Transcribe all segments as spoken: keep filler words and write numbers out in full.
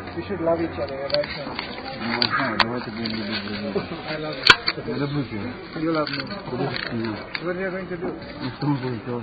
We should love each other, right now. Ну, не знаю, давайте будем любить друг друга. I love you. Я люблю тебя. You love me. Подожди. What are you going to do? И что мы будем делать?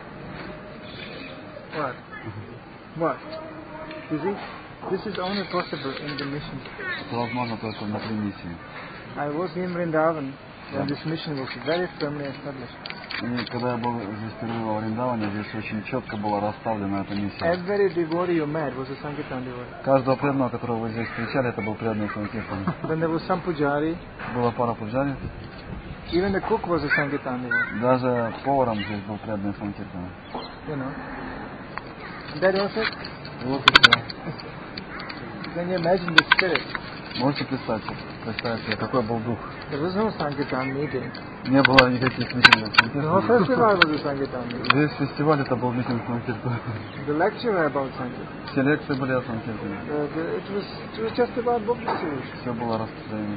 What? What? You see, this is only possible in the mission. Это возможно только внутри миссии. I was in Vrindavan when this mission was very firmly established. И когда я был здесь впервые во Вриндаване, здесь очень четко была расставлена эта миссия. Every devotee you met was a Sankirtan devotee. Каждого преданного, которого вы здесь встречали, это был преданный Санкиртан. Then there was some pujari. Была пара пуджари. Even the cook was a Sankirtan devotee. Даже поваром здесь был преданный Санкиртан. You know. And that was it. Вот и все. Can you imagine the spirit? Можете представить, представить себе, какой был дух? There was no Sankirtan meeting. Не было никаких митингов No Санкиртана. festival was a Sankirtan meeting. Весь фестиваль это был митинг Санкиртана. The lecture about Sankirtan. Все лекции были о Санкиртане. Uh, the, it was it was just about book distribution. Все было распространено.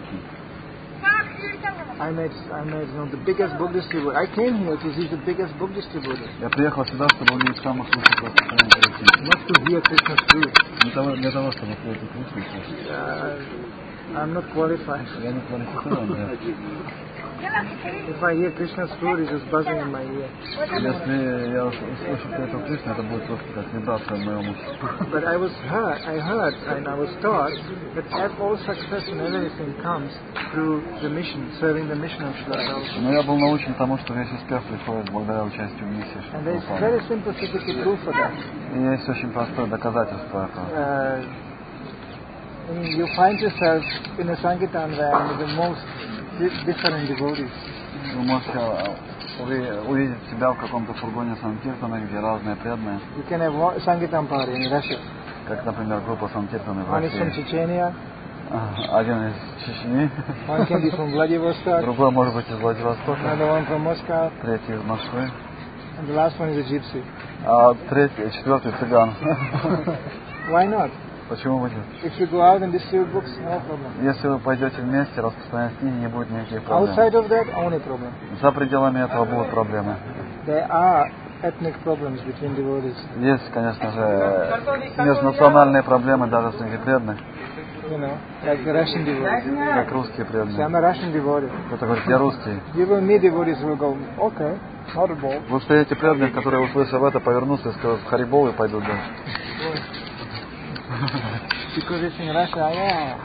I met I met you know, the biggest book distributor. I came here to see the biggest book distributor. Я приехал сюда, чтобы увидеть самых лучших распространителей России. Not to hear Krishna's truth. Не того, для того, чтобы слушать Кришну слушать. Uh, I'm not qualified. Я не квалифицирован, нет. If I hear Krishna's truth, it's just buzzing in my ear. Если я услышу эту Кришну, это будет просто как вибрация в моем ухе. But I was heard, I heard, and I was taught that all success and everything comes through the mission, serving the mission of Srila Prabhupada. Но я был научен тому, что весь успех приходит благодаря участию в миссии. And there is very simple scientific proof for that. И есть очень простое доказательство этого. Uh, I mean, you find yourself in a Sankirtan van with the most di- different devotees. Вы можете уви- увидеть себя в каком-то фургоне Санкиртана, где разные преданные, You can have one Sankirtan party in Russia. как, например, группа Санкиртана в One is from России. Chechnya, Один из Чечни, one can be from Vladivostok, другой может быть из Владивостока, another one from Moscow, третий из Москвы, and the last one is a gypsy. а третий, четвертый цыган. Why not? Почему бы нет? If you go out and distribute books, no problem. Если вы пойдете вместе, распространять книги, не будет никаких проблем. Outside of that, only problem. За пределами этого будут проблемы. There are ethnic problems between devotees. Есть, конечно же, межнациональные проблемы даже среди преданных, You know, like the Russian devotees. как русские See, преданные. I'm a Russian devotee. Кто-то говорит, я русский. You will meet devotees who will go, okay, not at all. Вы встретите преданных, которые, услышав это, повернутся и скажут «Харибол» и пойдут дальше. Because it's in Russia, yeah.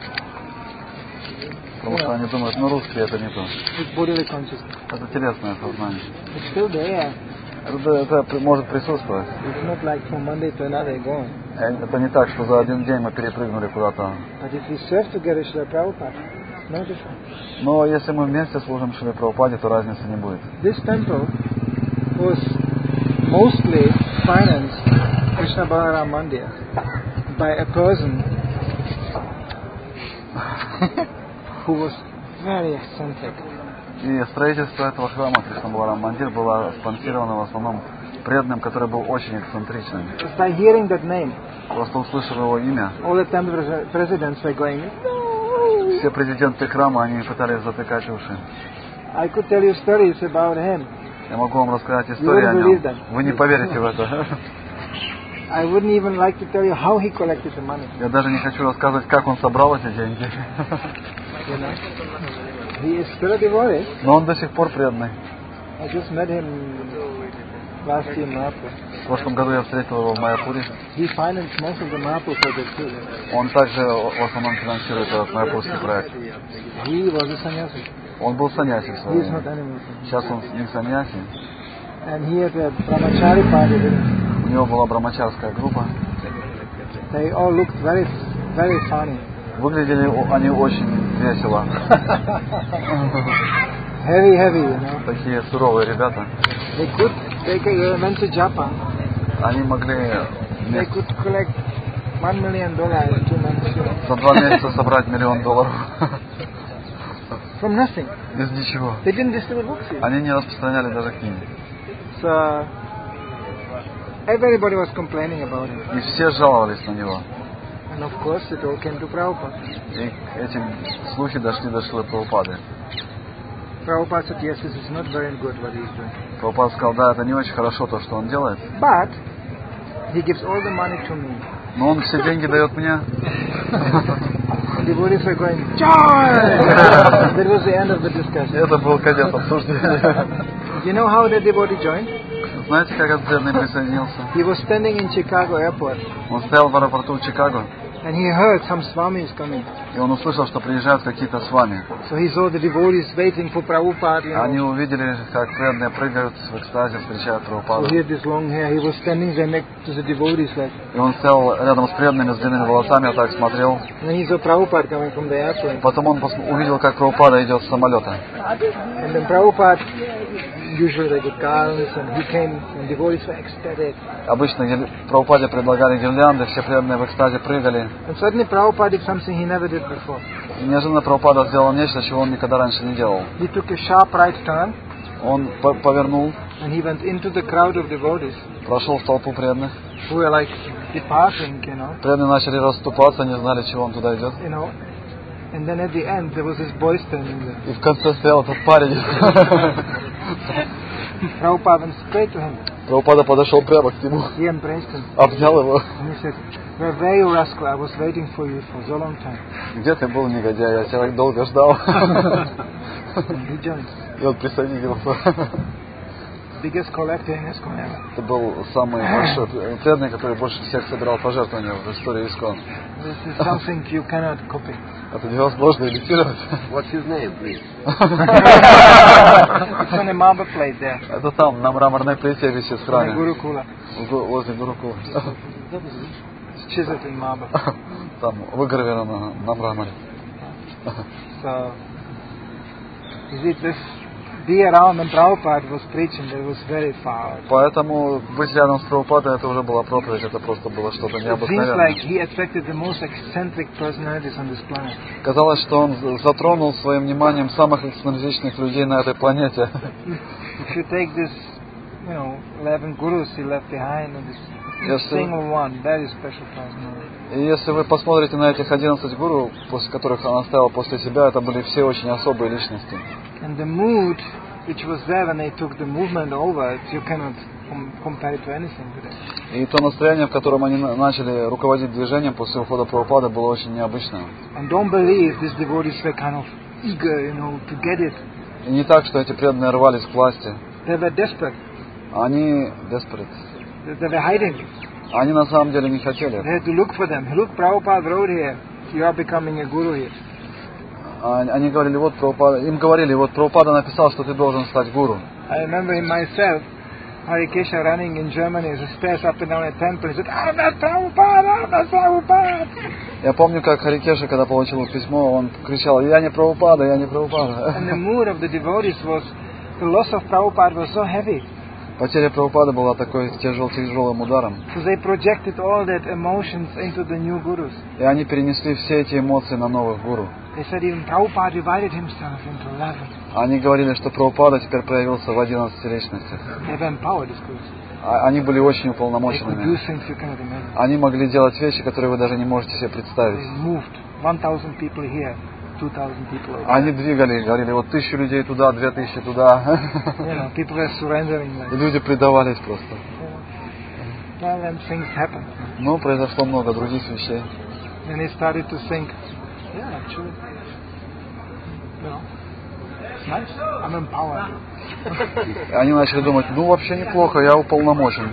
Потому что они думают, ну русские это не то. It's bodily consciousness. Это телесное сознание. It's still there. Это, это при- может присутствовать. It's not like from one day to another gone. Э, Это не так, что за один день мы перепрыгнули куда-то. But if we serve together Srila Prabhupada, no difference. Но если мы вместе служим Шри Прабхупаде, то разницы не будет. This temple was mostly financed, Krishna Balaram Mandir, by a person who was very eccentric. И строительство этого храма Кришна Баларам Мандир было спонсировано в основном преданным, который был очень эксцентричным. Just by hearing that name, Просто услышав его имя, all the temple pres- presidents were going, no! все президенты храма, они пытались затыкать уши. I could tell you stories about him. Я могу вам рассказать историю о нем. Вы не поверите в это. I wouldn't even like to tell you how he collected the money. Я даже не хочу рассказывать, как он собрал эти деньги. You know, he is still a devotee. Но он до сих пор преданный. I just met him last year in Mayapur. В прошлом году я встретил его в Майяпуре. He financed most of the Mayapur project too. Он также в основном финансирует этот майяпурский проект. He was a sannyasi. Он был саньяси в He свое is not время. animal. Сейчас он не саньяси. And he had a brahmachari party with him. У него была брамачарская группа. They all looked very, very funny. Выглядели о- они очень весело. Heavy, heavy, you know. Такие суровые ребята. They could, they could, went to Japan. Они могли They вместе could collect one million dollars in two months. You know, за два месяца собрать миллион долларов. from nothing. Без ничего. They didn't distribute books. You know. Они не распространяли даже книги. So everybody was complaining about him. И все жаловались на него. And of course it all came to Prabhupada. И эти слухи дошли до Шрилы Прабхупады. Prabhupada said, yes, this is not very good what he is doing. Прабхупада сказал, да, это не очень хорошо то, что он делает, But he gives all the money to me. Но он все деньги дает мне. Devotees were going, joy! That was the end of the discussion. Это был конец обсуждения. You know how the devotee joined? Знаете, как этот преданный присоединился? He was standing in Chicago airport. Он стоял в аэропорту Чикаго. And he heard some swamis coming. И он услышал, что приезжают какие-то с вами. So he saw the devotees waiting for Prabhupada. You know. Они увидели, как преданные прыгают в экстазе, встречают Прабхупаду. So he had this long hair. He was standing there next to the devotees like. И он стоял рядом с преданными с длинными волосами, вот так смотрел. And then he saw Prabhupada coming from the airplane. Потом он увидел, как Прабхупада идет с самолета. And then Prabhupada, usually they get garlands, and he came, and devotees were ecstatic. Обычно Прабхупаде предлагали гирлянды, все преданные в экстазе прыгали. And suddenly Prabhupada did something he never did before. И неожиданно Прабхупада сделал нечто, чего он никогда раньше не делал. He took a sharp right turn. Он повернул. And he went into the crowd of devotees. Прошел в толпу преданных. Who were like departing, you know. Преданные начали расступаться, не знали, чего он туда идет. You know. And then at the end there was this boy standing there. И в конце стоял этот парень. Prabhupada went straight to him. Прабхупада подошел прямо к нему. He embraced him. Обнял его. And he said, "Where were you, rascal? I was waiting for you for so long time." Где ты был, негодяй? Я тебя так долго ждал. And he joined. И он присоединился. Biggest collector in ISKCON ever. Это был самый большой преданный, который больше всех собирал пожертвования в истории ISKCON. This is something you cannot copy. Это невозможно имитировать. What's his name, please? It's on a marble plate there. Это там, на мраморной плите висит в In храме. Gurukula. Возле Гурукула. It's chiseled in marble. Там выгравировано на мраморе. So, you see, this be around when Prabhupada was preaching, that was very far. Поэтому быть рядом с Прабхупадой, это уже была проповедь, это просто было что-то It seems необыкновенное. like he attracted the most eccentric personalities on this planet. Казалось, что он затронул своим вниманием самых эксцентричных людей на этой планете. If you take this, you know, eleven gurus he left behind, and this Yes, single one, very special personality. И если вы посмотрите на этих одиннадцать гуру, после которых он оставил после себя, это были все очень особые личности. And the mood which was there when they took the movement over, you cannot com- compare it to anything today. И то настроение, в котором они на- начали руководить движением после ухода Прабхупады, было очень необычное. And don't believe these devotees were kind of eager, you know, to get it. И не так, что эти преданные рвались к власти. They were desperate. Они desperate. They, they were hiding. Они на самом деле не хотели. They had to look for them. Look, Prabhupada wrote here, you are becoming a guru here. Они говорили, вот Прабхупада, им говорили, вот Прабхупада написал, что ты должен стать гуру. I remember him myself, Harikesha running in Germany as a stairs up and down a temple. He said, I'm not Prabhupada, I'm not Prabhupada. Я помню, как Харикеша, когда получил письмо, он кричал, я не Прабхупада, я не Прабхупада. And the mood of the devotees was, the loss of Prabhupada was so heavy. Потеря Прабхупады была такой тяжел, тяжелым ударом. So they projected all that emotions into the new gurus. И они перенесли все эти эмоции на новых гуру. They said even Prabhupada divided himself into eleven. Они говорили, что Прабхупада теперь проявился в одиннадцати личностях. They were empowered, these gurus. А- Они были очень They could do уполномоченными. things you cannot imagine. Они могли делать вещи, которые вы даже не можете себе They представить. moved one thousand people here, two thousand people over Они двигали, говорили, вот тысячу людей туда, две тысячи туда. there. You know, people were surrendering like И люди предавались просто. you know. Well, then things happened. Но произошло много других вещей. Then they started to think, yeah, actually, you know, it's nice. I'm empowered. И они начали думать, ну вообще неплохо, я уполномочен.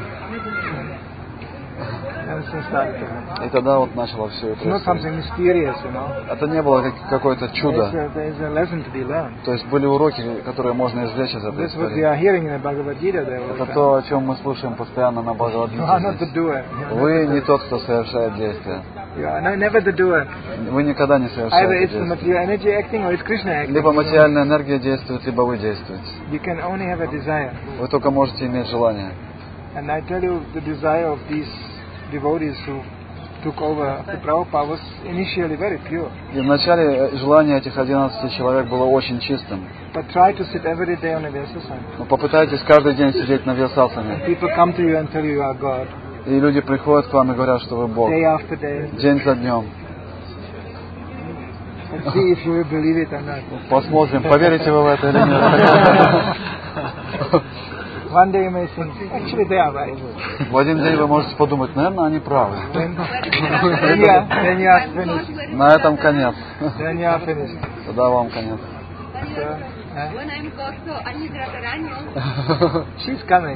And things started to happen. И тогда вот начало все это It's not происходить. something mysterious, you know. Это не было как- какое-то There's чудо. a, there's a lesson to be learned. То есть были уроки, которые можно извлечь из этой That's what we истории. are hearing in the Bhagavad Gita there. all Это the time. то, о чем мы слушаем постоянно на You are not Бхагавад-гите. the doer. You are Вы not the не doer. тот, кто совершает действия. You are no- never the doer. Вы никогда не Either совершаете it's the действия. material energy acting or it's Krishna acting. Либо материальная энергия действует, либо вы действуете. You can only have a desire. Вы только можете иметь желание. And I tell you, the desire of these devotees who took over after Prabhupada was initially very pure. И вначале желание этих одиннадцати человек было очень чистым. But try to sit every day on a Vyasasana. Но попытайтесь каждый день сидеть на Вьясасане. People come to you and tell you you are God. И люди приходят к вам и говорят, что вы Бог. Day after day. День за днем. And see if you will believe it or not. Посмотрим, поверите вы в это или нет. One day you may think, actually they are right. В один день вы можете подумать, наверное, они правы. Then, then, you are, then you are finished. На этом конец. Then you are finished. Тогда вам конец. So, uh, she's coming.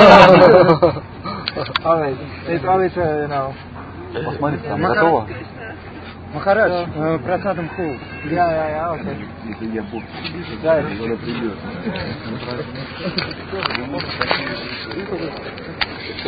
Always. It's always, uh, you know. Посмотрите, там готово. Махарадж, просадом хул. Yeah, yeah, yeah, okay. Если я Бог, Да. она придет.